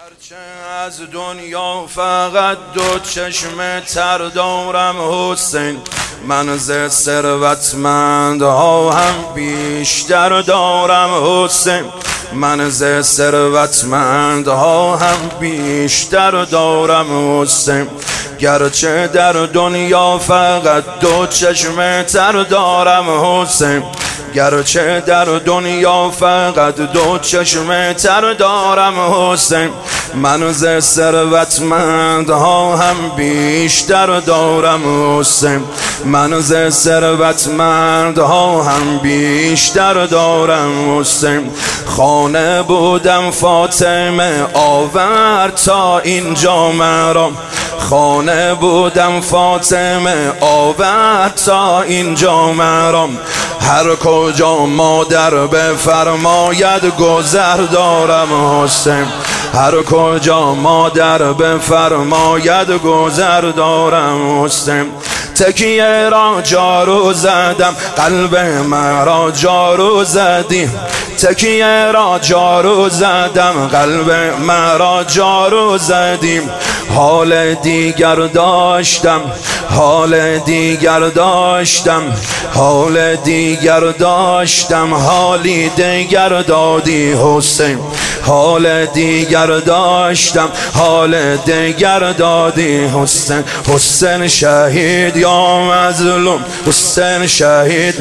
گرچه از دنیا فقط دو چشم تر دارم حسین، من ز ثروتمندها هم بیشتر دارم حسین، من ز ثروتمندها هم بیشتر دارم حسین. گرچه در دنیا فقط دو چشم تر دارم حسین، گرچه در دنیا فقط دو چشم تر دارم حسین، من ز ثروتمندها هم بیشتر دارم حسین، من ز ثروتمندها هم بیشتر دارم حسین. خانه بودم فاطمه آورد تا اینجا مرا، خانه بودم فاطمه آورد تا اینجا مرا، هر کجا مادر بفرماید گذر دارم حسین، هر کجا مادر بفرماید گذر دارم حسین. تکیه را جارو زدم قلب مرا جارو زدی، تکیه را جارو زدم قلب مرا جارو زدیم. حال دیگر داشتم، حال دیگر داشتم، حال دیگر داشتم، حالی دیگر دادی حسین، حال دیگر داشتم، حال دیگر دادی حسین. حسین شهید یا مظلوم، حسین شهید،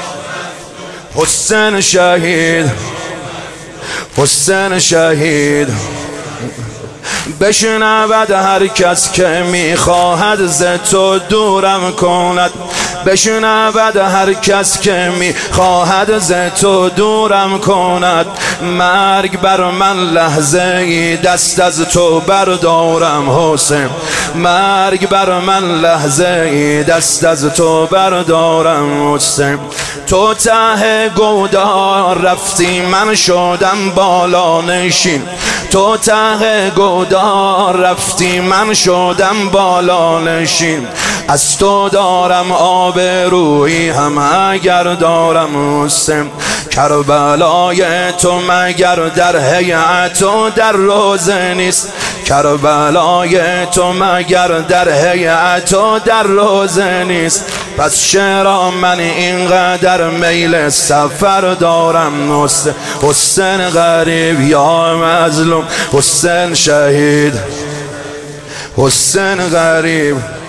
حسین شهید، حسین شهید. بشنود هر کس که میخواهد ز تو دورم کند، بشنود هر کس که میخواهد ز تو دورم کند. مرگ بر من لحظه ای دست از تو بردارم حسین، مرگ بر من لحظه ای دست از تو بردارم حسین. تو ته گودار رفتی من شدم بالا نشین، تو ته گودار رفتی من شدم بالا نشین. از تو دارم آبرویی هم اگر دارم حسین، کربلای تو مگر در هیئت و در روزه نیست، کربلای تو مگر در هیئت و در روزه نیست. پس چرا من اینقدر میل سفر دارم حسین، حسین غریب یا مظلوم، حسین شهید، حسین غریب.